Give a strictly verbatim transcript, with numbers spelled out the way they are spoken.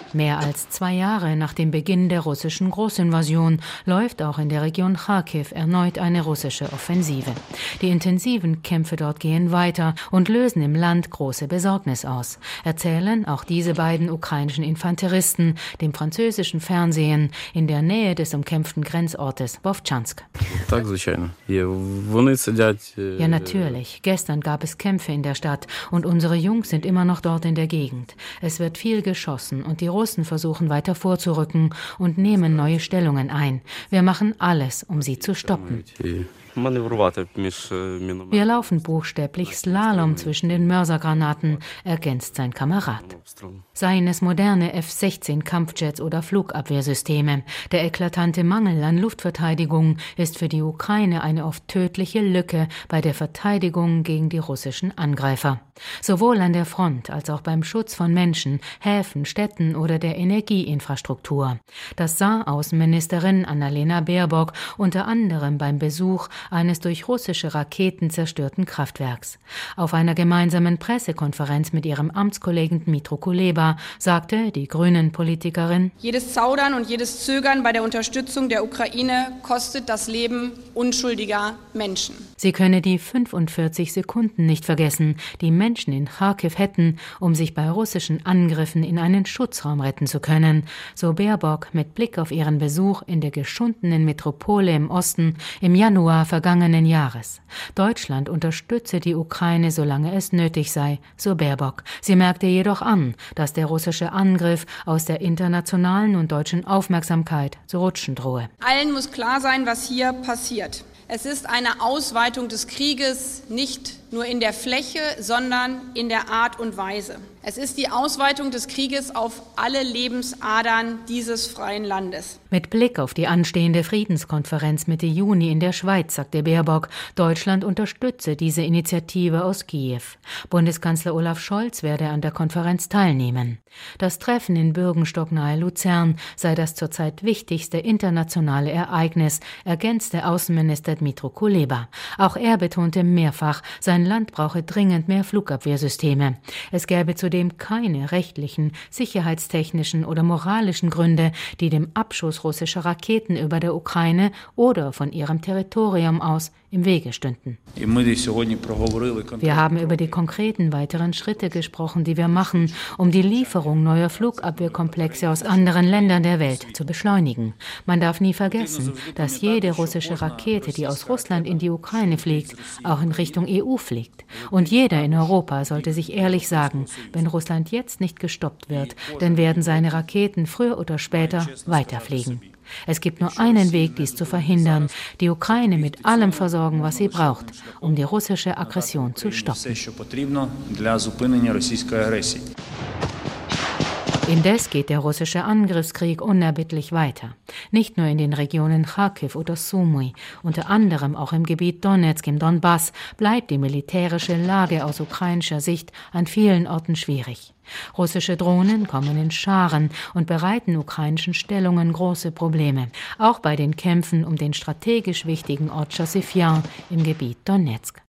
Mehr als zwei Jahre nach dem Beginn der russischen Großinvasion läuft auch in der Region Charkiw erneut eine russische Offensive. Die intensiven Kämpfe dort gehen weiter und lösen im Land große Besorgnis aus, erzählen auch diese beiden ukrainischen Infanteristen dem französischen Fernsehen in der Nähe des umkämpften Grenzortes Wowchansk. Ja, natürlich. Gestern gab es Kämpfe in der Stadt und unsere Jungs sind immer noch dort in der Gegend. Es wird viel geschossen und die Russen versuchen weiter vorzurücken und nehmen neue Stellungen ein. Wir machen alles, um sie zu stoppen. Wir laufen buchstäblich Slalom zwischen den Mörsergranaten, ergänzt sein Kamerad. Seien es moderne F sechzehn Kampfjets oder Flugabwehrsysteme. Der eklatante Mangel an Luftverteidigung ist für die Ukraine eine oft tödliche Lücke bei der Verteidigung gegen die russischen Angreifer. Sowohl an der Front als auch beim Schutz von Menschen, Häfen, Städten oder der Energieinfrastruktur. Das sah Außenministerin Annalena Baerbock unter anderem beim Besuch eines durch russische Raketen zerstörten Kraftwerks. Auf einer gemeinsamen Pressekonferenz mit ihrem Amtskollegen Dmytro Kuleba sagte die Grünen-Politikerin: Jedes Zaudern und jedes Zögern bei der Unterstützung der Ukraine kostet das Leben unschuldiger Menschen. Sie könne die fünfundvierzig Sekunden nicht vergessen, die Menschen in Charkiw hätten, um sich bei russischen Angriffen in einen Schutzraum retten zu können, so Baerbock mit Blick auf ihren Besuch in der geschundenen Metropole im Osten im Januar vergangenen Jahres. Deutschland unterstütze die Ukraine, solange es nötig sei, so Baerbock. Sie merkte jedoch an, dass der russische Angriff aus der internationalen und deutschen Aufmerksamkeit zu rutschen drohe. Allen muss klar sein, was hier passiert. Es ist eine Ausweitung des Krieges nicht nur in der Fläche, sondern in der Art und Weise. Es ist die Ausweitung des Krieges auf alle Lebensadern dieses freien Landes. Mit Blick auf die anstehende Friedenskonferenz Mitte Juni in der Schweiz sagte Baerbock, Deutschland unterstütze diese Initiative aus Kiew. Bundeskanzler Olaf Scholz werde an der Konferenz teilnehmen. Das Treffen in Bürgenstock nahe Luzern sei das zurzeit wichtigste internationale Ereignis, ergänzte Außenminister Dmytro Kuleba. Auch er betonte mehrfach, sein Land brauche dringend mehr Flugabwehrsysteme. Es gäbe zudem keine rechtlichen, sicherheitstechnischen oder moralischen Gründe, die dem Abschuss russischer Raketen über der Ukraine oder von ihrem Territorium aus im Wege stünden. Wir haben über die konkreten weiteren Schritte gesprochen, die wir machen, um die Lieferung neuer Flugabwehrkomplexe aus anderen Ländern der Welt zu beschleunigen. Man darf nie vergessen, dass jede russische Rakete, die aus Russland in die Ukraine fliegt, auch in Richtung E U fliegt. Und jeder in Europa sollte sich ehrlich sagen, wenn Russland jetzt nicht gestoppt wird, dann werden seine Raketen früher oder später weiterfliegen. Es gibt nur einen Weg, dies zu verhindern, die Ukraine mit allem versorgen, was sie braucht, um die russische Aggression zu stoppen. Indes geht der russische Angriffskrieg unerbittlich weiter. Nicht nur in den Regionen Charkiw oder Sumy, unter anderem auch im Gebiet Donezk im Donbass, bleibt die militärische Lage aus ukrainischer Sicht an vielen Orten schwierig. Russische Drohnen kommen in Scharen und bereiten ukrainischen Stellungen große Probleme, auch bei den Kämpfen um den strategisch wichtigen Ort Chasiv Yar im Gebiet Donezk.